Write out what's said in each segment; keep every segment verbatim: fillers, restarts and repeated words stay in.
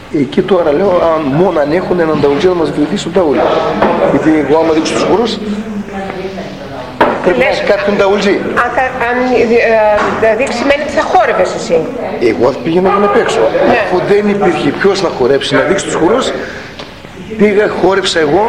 Εκεί τώρα λέω, αν μόνο αν έχουν έναν ταουλτζή να μας βοηθήσει τον ταούλι. Γιατί εγώ άμα δείξω τους χορούς, πρέπει να έχει κάποιον ταουλτζή. Αν, αν δηλαδή σημαίνει ότι θα χόρευες εσύ. Εγώ πήγαινα για να παίξω. Ναι. Αφού δεν υπήρχε ποιος να χορέψει, να δείξει τους χορούς, πήγα, χόρεψα εγώ.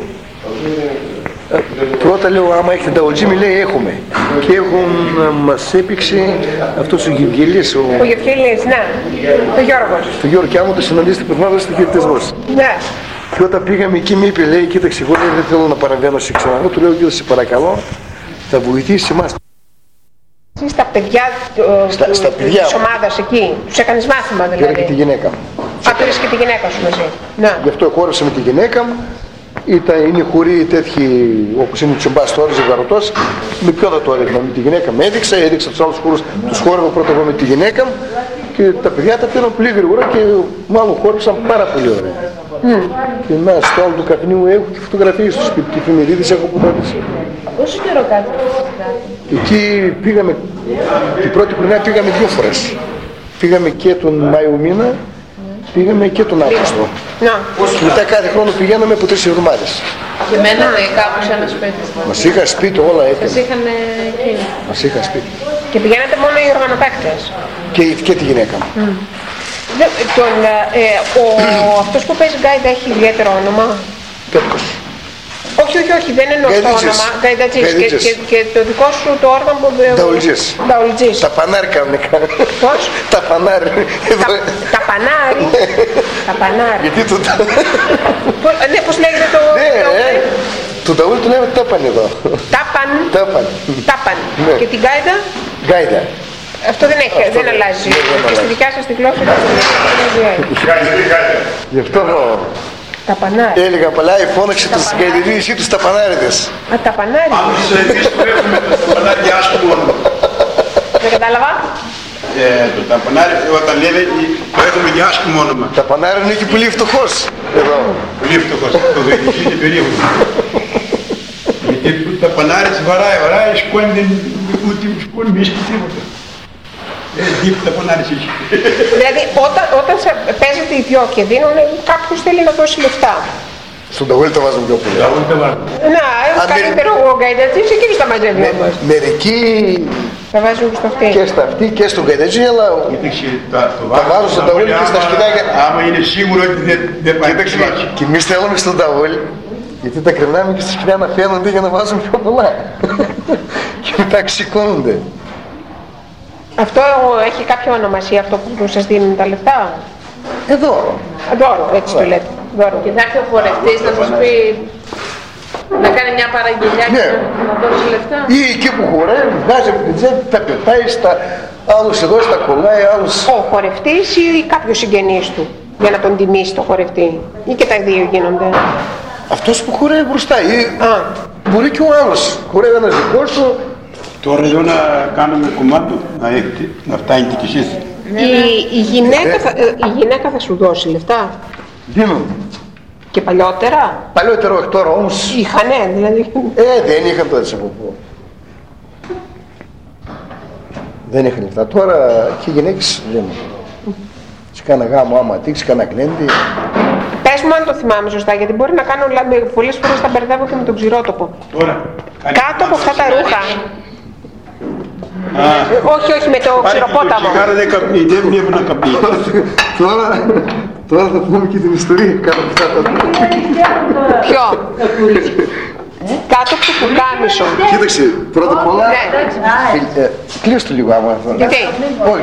Πρώτα λέω, άμα έχετε ταουλτζή, μου λέει έχουμε. Και έχουν, μας έπαιξε αυτός ο Γευγελής. Ο, ο Γευγελής, ναι. Ο Γιώργος. Το Γιώργο, και άμα το συναντήσετε παιχνάδι, είστε χαιρετισμός. Ναι. Και όταν πήγαμε εκεί, μου είπε, λέει, κοίταξε, εγώ δεν θέλω να παραβαίνω σε ξανά. Εγώ του λέω, κοίταξε, σε παρακαλώ, θα βοηθήσει εμάς. Εσύ στα παιδιά, στα, του, στα παιδιά της ομάδας εκεί, τους έκανες μάθημα δηλαδή. Πήρα και τη γυναίκα μου. Α, πήρες και τη γυναίκα σου μαζί. Ναι. Γι' αυτό χόρεψα με τη γυναίκα μου. Ήταν, είναι χωρί τέτοιοι όπως είναι ο Τσιμπάς τώρα, ζευγαρωτός. Με ποιο θα το έδειχνα, με τη γυναίκα με έδειξα, έδειξα τους άλλους χώρους, τους χόρευα πρώτα εγώ με τη γυναίκα μου και τα παιδιά τα πήραν πολύ γρήγορα και μάλλον χόρεψαν πάρα πολύ ωραία. Mm. Και να, στο άλλο του καπνίου έχω και φωτογραφίες στο σπίτι και εφημερίδες έχω από τότε. Πόσο καιρό κάτω? Εκεί πήγαμε, την πρώτη χρονιά πήγαμε δύο φορές. Πήγαμε και τον Μάιο μήνα, πήγαμε και τον Αύγουστο. Να. Και μετά κάθε χρόνο πηγαίναμε από τρεις εβδομάδες. Και μένατε κάπου σε ένα σπίτι? Μας είχα σπίτι όλα έτοιμα. Σας είχαν εκεί? Μας είχα σπίτι. Και πηγαίνατε μόνο οι οργανοπαίκτες? Και, και τη γυναίκα μου. Mm. Δε, τον, ε, ο, αυτός που παίζει γκάιντα έχει ιδιαίτερο όνομα? Πέτκος. Όχι, όχι, όχι, δεν εννοώ το όνομα. Γκαϊντατζής. Και, και, και το δικό σου το όργανο που... Ταουλτζής. Ταουλτζής. Τα πανάρι κάνουν. Πώς? Τα πανάρι. Τα, τα πανάρι. Τα πανάρι. Γιατί το... Ναι, πώς λέγεται το... Ναι, ε. Το ταούλι του λέμε τάπαν εδώ. Τάπαν. Τάπαν. Τάπαν. Και την γκάιντα? Γκάιντα. Αυτό δεν, έχει, αυτό δεν αλλάζει. Και στη δικιά σας τη γλώσσα δεν αλλάζει. Γι' αυτό τα πανάρι. Έλεγα παλάει, φώναξε τους γκαϊδιδίες ή τους ταπανάριδες. Α, ταπανάριδες. Άμεσα εμείς που έχουμε το ταπανάρι άσχημο όνομα. Δεν κατάλαβα. Ε, το ταπανάρι όταν λένε το έχουμε για άσχημο όνομα. Ταπανάρι είναι και πολύ φτωχός. Εδώ. Πολύ φτωχός. Το διοικητή είναι περίεργο. Γιατί το ταπανάρι βαράει, βαράει, σκόνη δεν ούτε σκόνη μίσκει τίποτα. Δηλαδή όταν, όταν παίζετε οι δυο και δίνουν, κάποιος θέλει να δώσει λεφτά. Στον ταούλι τα βάζουν πιο πολύ. Να, καλύτερο ο γκαϊντατζής εκείνος τα μαζεύει όμως. Μερικοί τα βάζουν στο αυτή. Και στα αυτή και στον γκαϊντατζή, αλλά τα βάζουν στον ταούλι και στα σκηνάκια. Άμα είναι σίγουρο ότι δεν πάει να ξυλάξει. Και εμείς θέλουμε στον ταούλι, γιατί τα κρεμνάμε και στα σκηνά να φαίνονται για να βάζουν πιο πολλά. Και μετά ξηκώνονται. Αυτό έχει κάποια ονομασία, αυτό που σας δίνουν τα λεφτά? Εδώ. Δώρο, έτσι το λέτε. Δώρο. Και θα έρθει ο χορευτής να σας πει να κάνει μια παραγγελιά και να δώσει λεφτά? Ή εκεί που χορεύει, βγάζει από την τσέπη, τα πετάει στα άλλους εδώ, στα κολλάει, άλλους... Ο χορευτής ή κάποιος συγγενής του, για να τον τιμήσει το χορευτή? Ή και τα δύο γίνονται? Αυτός που χορεύει μπροστά ή Α. μπορεί και ο άλλος. Χορεύει ένας δικός του. Τώρα εδώ να κάνουμε κομμάτι, να, έχετε, να φτάνετε κι εσείς. Η, η, γυναίκα θα, η γυναίκα θα σου δώσει λεφτά? Δίνουν. Και παλιότερα? Παλιότερα όχι, τώρα όμως. Είχανε δηλαδή. Ε, δεν είχαν τότε σε από πού. Δεν είχαν λεφτά. Τώρα και οι γυναίκες δίνουν. Σε κάνα γάμο άμα τύξει, κάνα γλέντι. Πες μου αν το θυμάμαι σωστά, γιατί μπορεί να κάνω πολλές φορές τα μπερδεύω και με τον ξηρότοπο. Τώρα. Κάτω από αυτά τα ρούχα. Α, όχι, όχι, με το ξηροπόταμο. Άρα δεν καπνί, δεν βλέπω να καπνί. Τώρα, τώρα θα πούμε και την ιστορία κάτω από αυτά τα ρούχα. Ποιο? Κάτω από το πουκάμισο. Κοίταξε, πρώτα απ' όλα. Κλείστε το λίγο άμα αυτό. Γιατί? Όχι.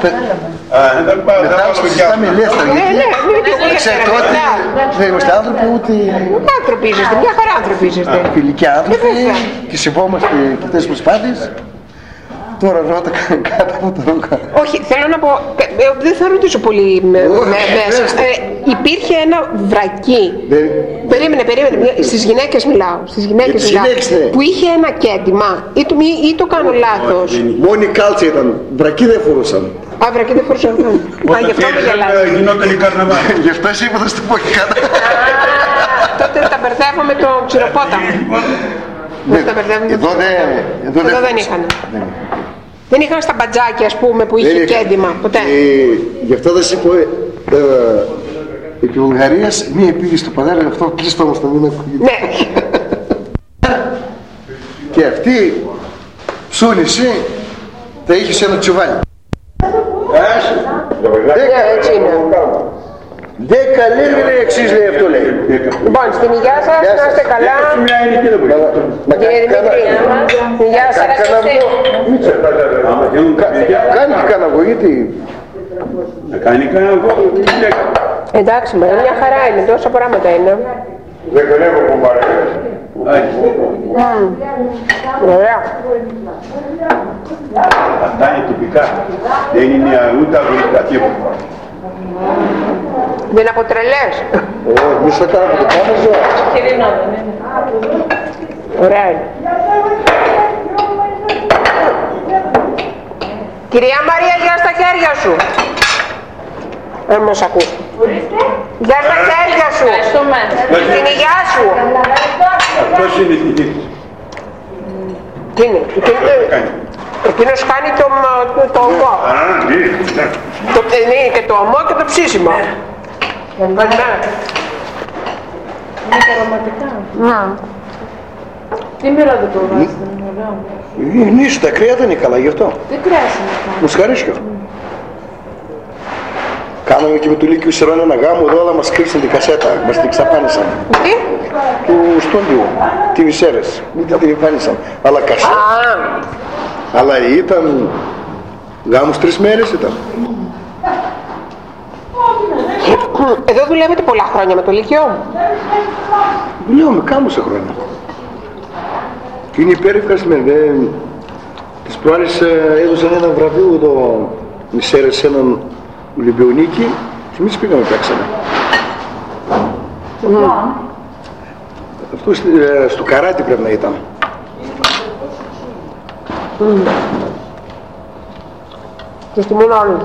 Μετά όσο συζητάμε ελεύθερα. Ναι, ναι, ναι. Ξέρετε ότι δεν είμαστε άνθρωποι ούτε... Άνθρωποι είσαστε, μια χαρά άνθρωποι είσαστε. Φιλικοί άνθρωποι και σεβόμαστε και αυτές τις προσπάθειες. Τώρα ρώτα κάτω από τα ρούχα. Όχι, θέλω να πω, δεν θα ρωτήσω πολύ μέσα. Υπήρχε ένα βρακί. Περίμενε, περίμενε, στις γυναίκες μιλάω. Στις γυναίκες μιλάω. Που είχε ένα κέντημα ή το κάνω λάθος? Μόνη κάλτσα ήταν, βρακί δεν φορούσαν. Α, βρακί δεν φορούσαν. Α, γι' αυτό με γελάτε. Γινόταν η καρναβάλη. Γι' αυτό εσύ είπα θα σου πω και κάτω. Τότε τα μπερδεύω με το ξηροπόταμο. Εδώ δεν είχαν. Δεν είχαν στα μπατζάκια, ας πούμε, που είχε κέντημα, ποτέ. Γι' αυτό δεν σου πω, επί Βουλγαρίας, μία πήγε στο Παδάρι, αυτό κλείστο όμως το μήνα. Ναι. Και αυτή ψούνηση θα είχε σε ένα τσουβάλι. Έτσι είναι. Δέκα λίρες λέει εξής, λέει αυτό λέει. Λοιπόν, στην υγεία σας, να είστε καλά. Κύριε Δημητρή, στην υγεία σας. Κάνει και κανένα βοήτη. Να κάνει κανένα βοήτη. Εντάξει, μα μια χαρά είναι, τόσα πράγματα είναι. Δεν κρέμω που παρέχει. Ωραία. Αυτά είναι τυπικά. Δεν είναι ούτε αγωγικά τίποτα. Δεν είναι από τρελές. Όχι, μη σε κάνω από το πάνω ζώα. Ωραία είναι. Κυρία Μαρία, γεια στα χέρια σου. Δεν μας ακούς. Γεια στα χέρια σου. Την υγειά σου. Αυτός είναι θητής. Τι είναι. Εκείνος κάνει το, το, το ομό. Α, ναι. Το, είναι και το ομό και το ψήσιμο. Καλημέρα. Είναι και αρωματικά. Τι μοιρά δεν προβάστε, είναι ωραίο. Νήσου, τα κρέα δεν είναι καλά γι' αυτό. Δεν κρέασε να κάνω. Μοσχαρίσιο. Κάναμε και με το Λύκειο Σερών ένα γάμο, εδώ όλα μας κρύψαν την κασέτα, μας την ξαφάνισαν. Τι? Του στούντιου, τι Βυσέρες, μην την εμφάνισαν. Αλλά κασέτα. Αλλά ήταν γάμος τρεις μέρες ήταν. Εδώ δουλεύετε πολλά χρόνια με το Λύκειο. Δουλεύουμε κάμωσα χρόνια. Και είναι υπερευχαριστημένοι. Τις προάλλες έδωσαν ένα βραβείο εδώ Μισέρες σε έναν Ολυμπιονίκη και εμείς πήγαμε παίξαμε. Mm. Αυτό ε, στο καράτι πρέπει να ήταν. Mm. Και στη μήνα όλοι.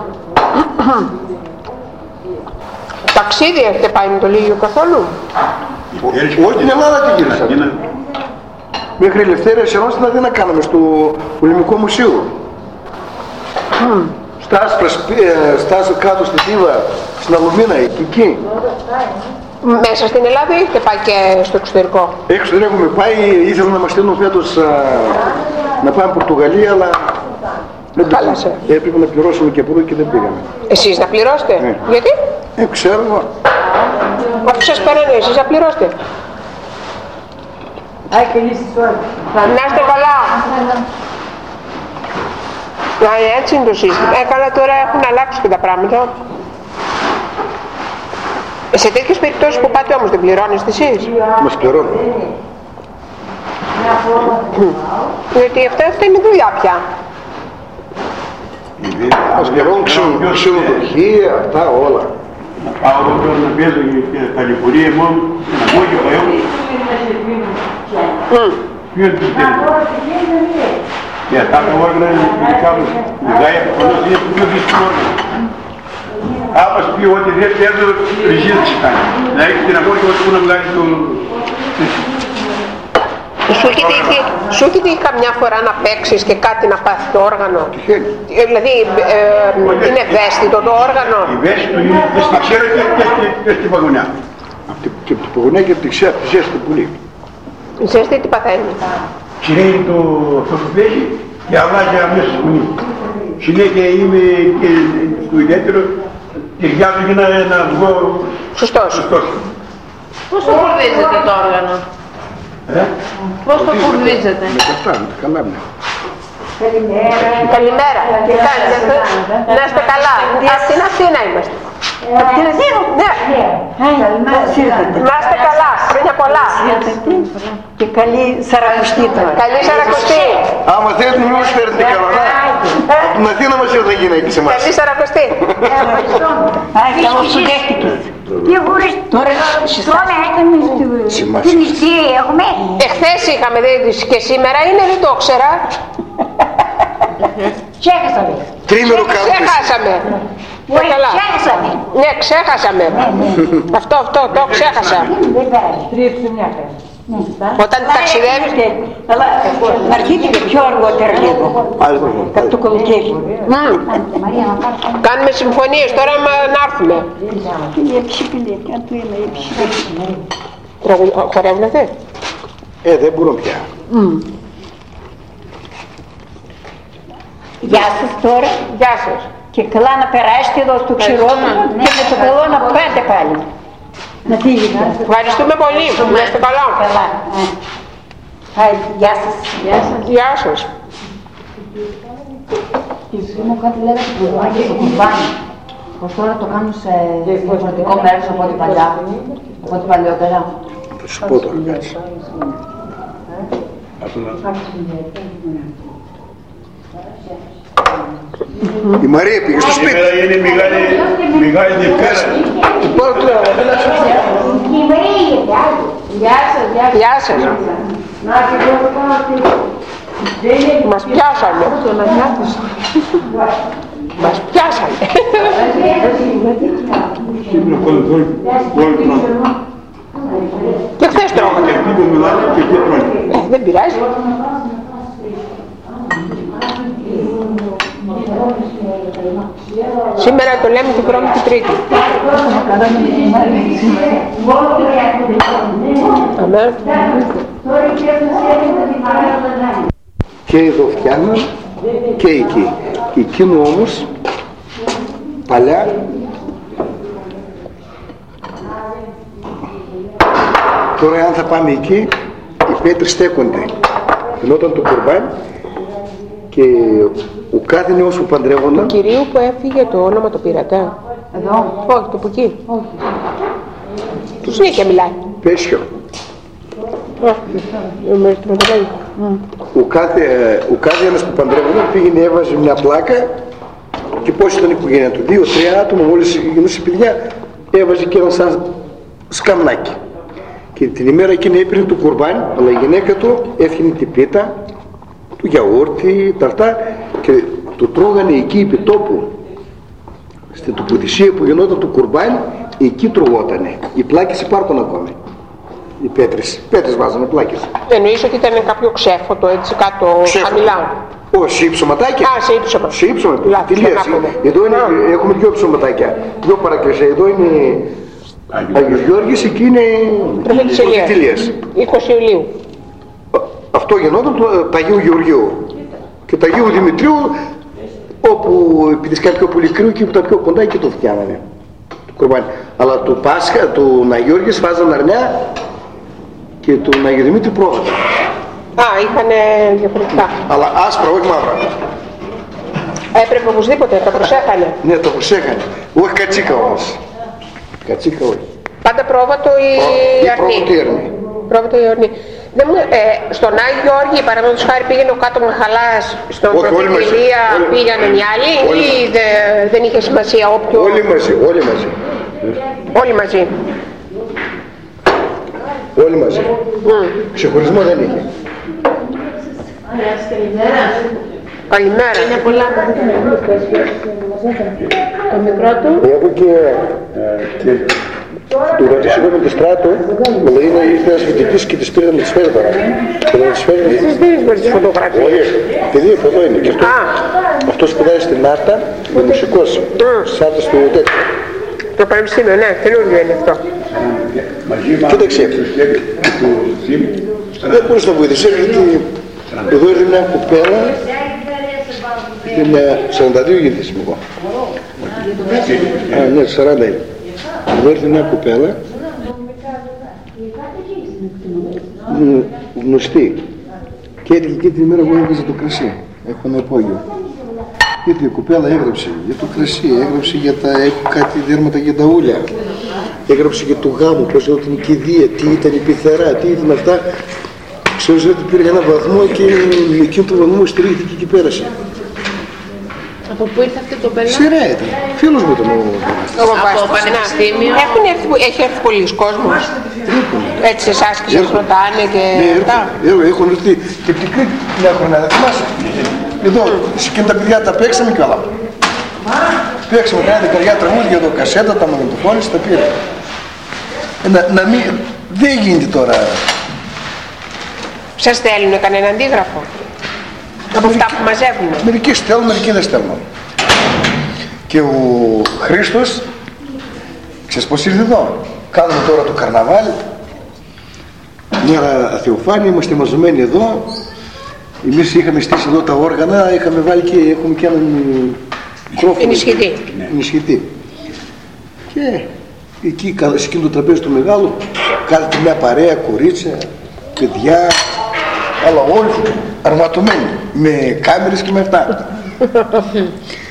Ταξίδι έχετε πάει με το Λύκειο καθόλου? Όχι την Ελλάδα την γύρισα. Μέχρι Ελευθέρια Σερών στην Αθήνα κάναμε στο Πολεμικό Μουσείο. Mm. Στάς, ε, στάς κάτω στη Θήβα, στην Αλουμίνα, εκεί. Μέσα στην Ελλάδα ή έχετε πάει και στο εξωτερικό? Έξω δεν έχουμε πάει, ήθελα να μας στείλουν φέτος α, να πάμε Πορτογαλία, αλλά δεν πήγαμε. Έπρεπε να πληρώσουμε και από εδώ και δεν πήγαμε. Εσείς να πληρώσετε? Ναι. Γιατί? Ε, ξέρω. Αφού σας πέρανε εσείς να πληρώσετε. Να είστε καλά. Να, έτσι είναι το σύστημα. Ε, καλά, τώρα έχουν αλλάξει και τα πράγματα. Σε τέτοιες περιπτώσεις που πάτε όμως δεν πληρώνεστε εσείς? Μας πληρώνουν. Γιατί αυτά, αυτά είναι δουλειά πια. Μας πληρώνουν ξενοδοχεία, αυτά όλα. Να πάω εδώ να παίζω και τα λεωφορεία μόνο, να πω και πάω. Ποιο είναι το τέλειο. Και αυτά τα όργανα είναι κάπως, η γάια που κοντός είναι πιο δύσκολο όργανα. Άμα σου πει ότι δεν παίζω, ρηγείς να κάνει. Να έχεις την αγώνα και ότι που να βγάλεις το... Σου έχετε τύχει, σου έχετε τύχει καμιά φορά να παίξεις και κάτι να πάθει το όργανο? Ε, δηλαδή ε, ε, είναι ευαίσθητο το όργανο? Ευαίσθητο είναι και στη ξέρα και στη παγωνιά. Και από την παγωνιά και από τη ξέρα, τη ζέστη πολύ. Η ζέστη τι παθαίνει? Συνέχει το αυτό που παίζει και αλλάζει αμέσως σκουνί. Συνέχεια είμαι και στο ιδιαίτερο ταιριάζω για να, να βγω σωστός. σωστός. Πώς το κουρδίζετε το όργανο? Ε? Πώς το κουρδίζετε? Με καφτά, με τα καλάμια. Καλημέρα. Καλημέρα. Τι κάνετε? Να είστε καλά. Από την Αθήνα είμαστε. Από την Αθήνα? Ναι. Να είστε καλά. Χρόνια πολλά. Και καλή Σαρακοστή τώρα. Καλή Σαρακοστή. Άμα θέλετε μην μας φέρετε την καλονά. Από την Αθήνα μας ήρθαν γυναίκες εμάς. Καλή Σαρακοστή. Άι, καλώς σου δέχτηκες. Τι μπορείς τώρα έκαμε την νηστή έχουμε. Εχθές είχαμε και σήμερα είναι, δεν το ήξερα. Ξέχασαμε. Τρίμερο κάτω. Ξέχασαμε. Ξέχασαμε. Ναι, ξέχασαμε. Αυτό, αυτό, το ξέχασα. Δεν πέρασε. Τρίψε μια πέρα. Όταν ταξιδεύεις. Αλλά να αρχίσει και πιο αργότερα λίγο. Από το καλοκαίρι. Κάνουμε συμφωνίες τώρα να έρθουμε. Η εψίπηλη, αν του είναι η εψίπηλη. Χορεύουν αυτές? Ε, δεν μπορούν πια. Γεια σας τώρα. Γεια σας. Και καλά να περάσετε εδώ στο ξηρόνο και με το καλό να πάτε πάλι. Να φύγετε. Ευχαριστούμε πολύ. Να είστε καλά. Καλά. Γεια σας. Γεια σας. Και εσύ μου κάτι λέγατε προηγούμενα στο κουμπάνι. Πως τώρα το κάνουν σε διαφορετικό μέρος από ό,τι παλιά, από ό,τι παλιότερα. Θα σου πω τώρα κάτι. Η Μαρία πήγε στο σπίτι. Σήμερα είναι μεγάλη, μεγάλη Δευτέρα. Γεια σας. Μας πιάσανε. Μας πιάσανε. Και χθες τρώγανε. Ε, δεν πειράζει. Σήμερα το λέμε την πρώτη και τρίτη. Αμέ. Και εδώ φτιάχναν και εκεί. Εκείνο όμως παλιά τώρα αν θα πάμε εκεί οι πέτρες στέκονται. Γινόταν το κουρμπάν και ο κάθε νέος που παντρεύονταν. Του κυρίου που έφυγε το όνομα το πήρατε? Εδώ. Όχι, το από εκεί. Όχι. Του συνέχεια μιλάει. Πέσιο. Ο κάθε, ο κάθε ένας που παντρεύονταν πήγαινε, έβαζε μια πλάκα και πώς ήταν η οικογένεια του. Δύο, τρία άτομα, μόλις γινούσε παιδιά, έβαζε και ένα σαν σκαμνάκι. Και την ημέρα εκείνη έπαιρνε το κουρμπάν, αλλά η γυναίκα του έφτιανε την πίτα, του γιαούρτι, τα αυτά και το τρώγανε εκεί επί τόπου. Στην τοποθεσία που γινόταν το κουρμπάν, εκεί τρωγότανε. Οι πλάκες υπάρχουν ακόμη. Οι πέτρες, πέτρες βάζανε πλάκες. Εννοείς ότι ήταν κάποιο ξέφωτο έτσι κάτω χαμηλά? Όχι, σε υψωματάκια. Α, σε υψωμα. Σε υψωμα. Λάθος, Τελεία. δεν άκουγα. Εδώ είναι, Α. έχουμε δύο υψωματάκια. Δύο παρακλησία. Εδώ είναι Άγιος Γιώργης, εκεί είναι Προφήτης Ηλίας. είκοσι Ιουλίου. Αυτό γινόταν το Αγίου Γεωργίου. Και το Αγίου Δημητρίου, όπου επειδή σκάει πιο πολύ κρύο και που τα πιο κοντά εκεί το φτιάνανε. Το κουρμπάνι. Αλλά του Πάσχα, του Αγίου Γιώργης βάζαν αρνιά και του Αγίου Δημήτρη πρόβατα. Α, είχανε διαφορετικά. Αλλά άσπρα, όχι μαύρα. Έπρεπε οπωσδήποτε, τα προσέχανε. Ναι, το προσέχανε. Όχι κατσίκα όμως. Κατσίκα όχι. Πάντα πρόβατο ή αρνί? Πρόβατο ή αρνί. Πρόβατο ή αρνί. Δεν μου, ε, στον Άγιο Γιώργη, παραδείγματος χάρη, πήγαινε ο κάτω Μαχαλάς, στον Προφητηλία πήγαιναν οι άλλοι ή δε, δεν είχε σημασία όποιο? Όλοι μαζί, όλοι μαζί. Όλοι μαζί. Όλοι μαζί. Mm. Ξεχωρισμό δεν είχε. Καλημέρα. Είναι πολλά. Το μικρό του. Έχω και του ρωτήσω με το στράτο, δηλαδή ήρθε ένας φοιτητής και της πήρε να τις φέρει τώρα. Και να τις φέρει. Εσείς δεν έχεις τις φωτογραφίες? Όχι, παιδί από εδώ είναι. Και αυτό, αυτό σπουδάζει στην Άρτα, με μουσικός. Στις Άρτας του τέτοιου. Το πανεπιστήμιο, ναι, καινούργιο είναι αυτό. Κοίταξε, δεν μπορείς να βοηθήσεις, γιατί εδώ ήρθε μια κουπέλα, είναι μια σαράντα δύο γεννήθης μου εγώ. Α, ναι, σαράντα είναι. Εδώ ήρθε μια κουπέλα, γνωστή, και έτυχε και την ημέρα που έβγαζε το κρασί. Έχω ένα υπόγειο. Ήρθε η κουπέλα, έγραψε για το κρασί, έγραψε για τα, έχω κάτι δέρματα για τα ούλια. Έγραψε για το γάμο, πώς ήταν η κηδεία, τι ήταν η πειθαρά, τι ήταν αυτά. Ξέρω ότι πήρε ένα βαθμό και με εκείνο το βαθμό στηρίχθηκε και πέρασε. Από πού ήρθε αυτό το παιδί? Σειρά ήταν. Φίλος μου ήταν ο Από πανεπιστήμιο. Έχουν έρθει, έχει έρθει πολλοί κόσμος. Έτσι εσάς και σας ρωτάνε και αυτά. Ναι, έχουν έρθει και από την Κρήτη την έχουν, δεν θυμάσαι. Εδώ, και τα παιδιά τα παίξαμε κι όλα. Παίξαμε κανένα δεκαριά τραγούδια εδώ, κασέτα, τα μαγνητοφόνες, τα πήρε. Να, να μην, δεν γίνεται τώρα. Σας στέλνουν κανένα αντίγραφο από αυτά που μαζεύουν? Μερικοί στέλνουν, μερικοί δεν στέλνουν. Και ο Χρήστος, ξέρεις πως ήρθε εδώ? Κάνουμε τώρα το καρναβάλι, μια Θεοφάνεια, είμαστε μαζεμένοι εδώ. Εμείς είχαμε στήσει εδώ τα όργανα, είχαμε βάλει και έχουμε και έναν μικρόφωνο. Ενισχυτή. Ενισχυτή. Και εκεί, σε εκείνο το τραπέζι το μεγάλο, κάνετε μια παρέα, κορίτσια, παιδιά, αλλά όλοι αρματωμένοι, με κάμερες και με αυτά.